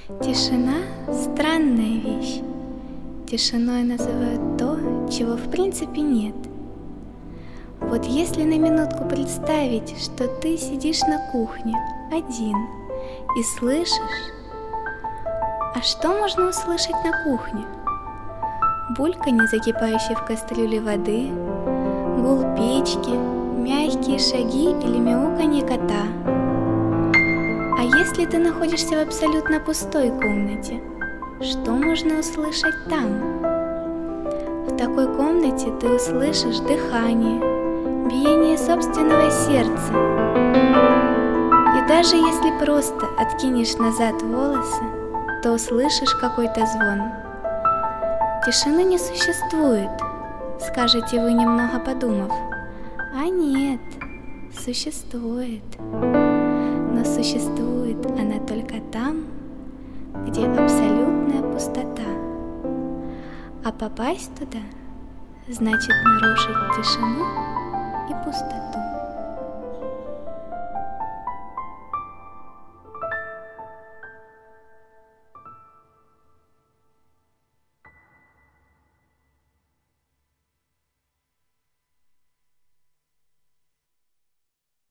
Тишина – странная вещь. Тишиной называют то, чего в принципе нет. Вот если на минутку представить, что ты сидишь на кухне один и слышишь, а что можно услышать на кухне? Бульканье закипающей в кастрюле воды, гул печки, мягкие шаги или мяуканье кота. А если ты находишься в абсолютно пустой комнате, что можно услышать там? В такой комнате ты услышишь дыхание, биение собственного сердца. И даже если просто откинешь назад волосы, то услышишь какой-то звон. Тишины не существует, скажете вы, немного подумав. А нет, существует. Но существует она только там, где абсолютная пустота. А попасть туда значит нарушить тишину и пустоту.